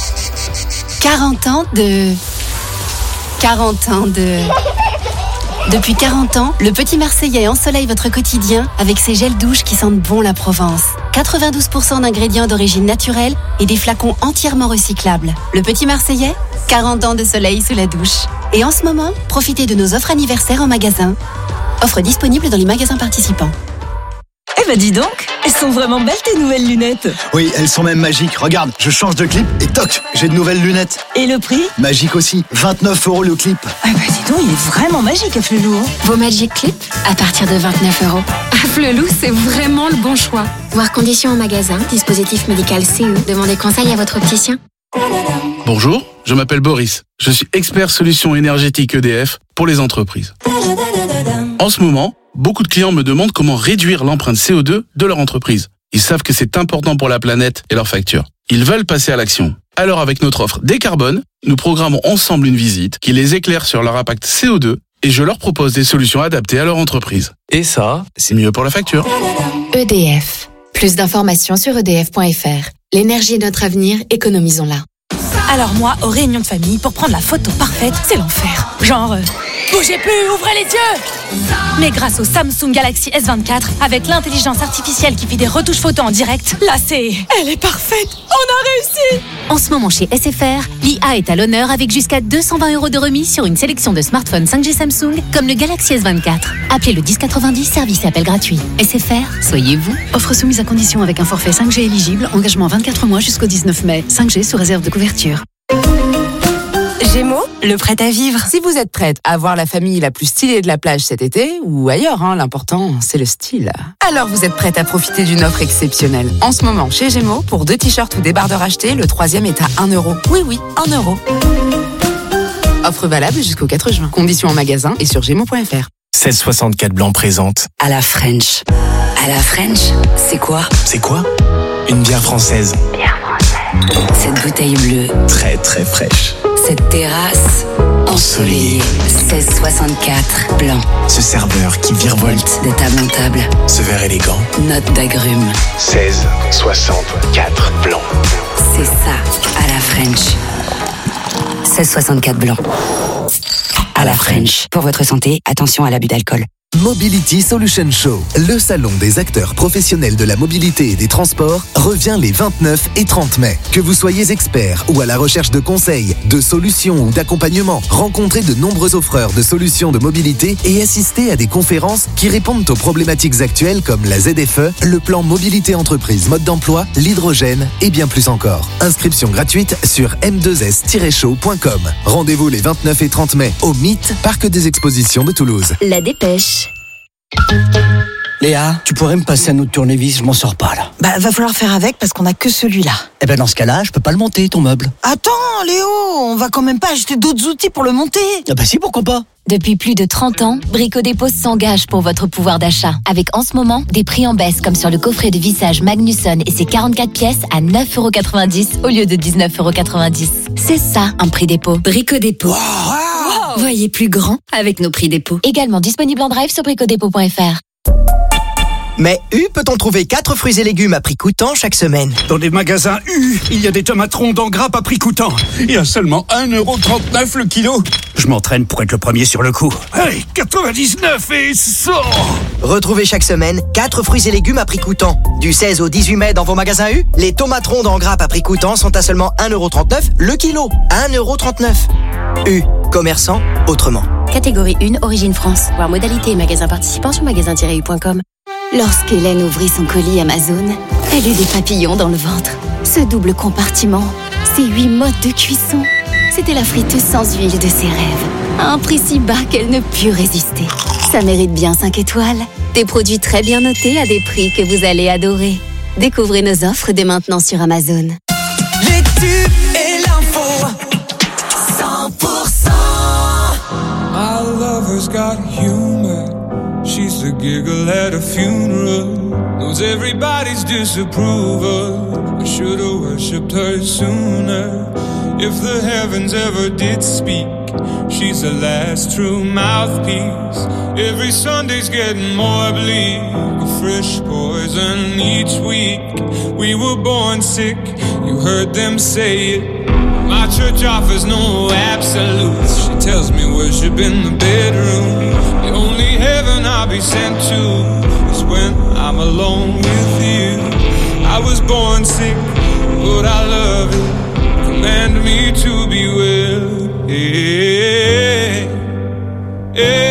Depuis 40 ans, le petit Marseillais ensoleille votre quotidien avec ses gels douches qui sentent bon la Provence. 92% d'ingrédients d'origine naturelle et des flacons entièrement recyclables. Le petit Marseillais, 40 ans de soleil sous la douche. Et en ce moment, profitez de nos offres anniversaires en magasin. Offre disponible dans les magasins participants. Eh ben dis donc, elles sont vraiment belles tes nouvelles lunettes. Oui, elles sont même magiques. Regarde, je change de clip et toc, j'ai de nouvelles lunettes. Et le prix ? Magique aussi, 29 € le clip. Ah bah dis donc, il est vraiment magique à Flelou. Vos Magic Clips à partir de 29 €. À Flelou, c'est vraiment le bon choix. Voir conditions en magasin, dispositif médical CE. Demandez conseil à votre opticien. Bonjour, je m'appelle Boris. Je suis expert solutions énergétiques EDF pour les entreprises. En ce moment, beaucoup de clients me demandent comment réduire l'empreinte CO2 de leur entreprise. Ils savent que c'est important pour la planète et leurs factures. Ils veulent passer à l'action. Alors avec notre offre Décarbone, nous programmons ensemble une visite qui les éclaire sur leur impact CO2 et je leur propose des solutions adaptées à leur entreprise. Et ça, c'est mieux pour la facture. EDF. Plus d'informations sur edf.fr. L'énergie est notre avenir, économisons-la. Alors moi, aux réunions de famille, pour prendre la photo parfaite, c'est l'enfer. Genre, bougez plus, ouvrez les yeux. Mais grâce au Samsung Galaxy S24, avec l'intelligence artificielle qui fait des retouches photos en direct, là elle est parfaite. On a réussi. En ce moment chez SFR, l'IA est à l'honneur avec jusqu'à 220 € de remise sur une sélection de smartphones 5G Samsung, comme le Galaxy S24. Appelez le 1090, service et appel gratuit. SFR, soyez vous. Offre soumise à condition avec un forfait 5G éligible, engagement 24 mois jusqu'au 19 mai. 5G sous réserve de couverture. Gémeaux, le prêt à vivre. Si vous êtes prête à voir la famille la plus stylée de la plage cet été, ou ailleurs, l'important, c'est le style. Alors vous êtes prête à profiter d'une offre exceptionnelle. En ce moment, chez Gémeaux, pour 2 t-shirts ou débardeurs achetés, le 3e est à 1 €. Oui, 1 €. Offre valable jusqu'au 4 juin. Conditions en magasin et sur gémeaux.fr. 1664 Blanc présente À la French. À la French, c'est quoi ? C'est quoi ? Une bière française. Cette bouteille bleue. Très très fraîche. Cette terrasse ensoleillée. 1664 blanc. Ce serveur qui virevolte. De table en table. Ce verre élégant. Note d'agrumes. 1664 blanc. C'est ça, à la French. 1664 blanc. À la French. Pour votre santé, attention à l'abus d'alcool. Mobility Solution Show, le salon des acteurs professionnels de la mobilité et des transports, revient les 29 et 30 mai. Que vous soyez expert ou à la recherche de conseils, de solutions ou d'accompagnement, rencontrez de nombreux offreurs de solutions de mobilité et assistez à des conférences qui répondent aux problématiques actuelles comme la ZFE, le plan mobilité entreprise mode d'emploi, l'hydrogène et bien plus encore. Inscription gratuite sur m2s-show.com. Rendez-vous les 29 et 30 mai au MIT, Parc des Expositions de Toulouse. La dépêche. Léa, tu pourrais me passer un autre tournevis, je m'en sors pas là. Bah, va falloir faire avec parce qu'on a que celui-là. Eh ben dans ce cas-là, je peux pas le monter ton meuble. Attends, Léo, on va quand même pas acheter d'autres outils pour le monter. Ah bah si, pourquoi pas. Depuis plus de 30 ans, Brico Dépôt s'engage pour votre pouvoir d'achat. Avec en ce moment des prix en baisse comme sur le coffret de vissage Magnusson et ses 44 pièces à 9,90€ au lieu de 19,90€. C'est ça un prix dépôt. Brico Dépôt. Wow. Voyez plus grand avec nos prix dépôt. Également disponible en drive sur bricodépôt.fr. Mais U peut-on trouver 4 fruits et légumes à prix coûtant chaque semaine? Dans des magasins U, il y a des tomates rondes en grappe à prix coûtant. Et à seulement 1,39€ le kilo. Je m'entraîne pour être le premier sur le coup. Hey, 99 et 100! Retrouvez chaque semaine 4 fruits et légumes à prix coûtant. Du 16 au 18 mai dans vos magasins U, les tomates rondes en grappe à prix coûtant sont à seulement 1,39€ le kilo. 1,39€. U, commerçant autrement. Catégorie 1, Origine France. Voir modalité et magasins participants sur magasin-u.com. Lorsqu'Hélène ouvrit son colis Amazon, elle eut des papillons dans le ventre. Ce double compartiment, ces 8 modes de cuisson, c'était la friteuse sans huile de ses rêves. À un prix si bas qu'elle ne put résister. Ça mérite bien 5 étoiles. Des produits très bien notés à des prix que vous allez adorer. Découvrez nos offres dès maintenant sur Amazon. Les tubes et l'info 100%. My lover's got humor. She's the giggle at a funeral. Knows everybody's disapproval. I should've worshipped her sooner. If the heavens ever did speak, she's the last true mouthpiece. Every Sunday's getting more bleak, a fresh poison each week. We were born sick, you heard them say it. My church offers no absolutes. She tells me worship in the bedroom. The only heaven I'll be sent to is when I'm alone with you. I was born sick, but I love it. Command me to be well. Yeah, yeah.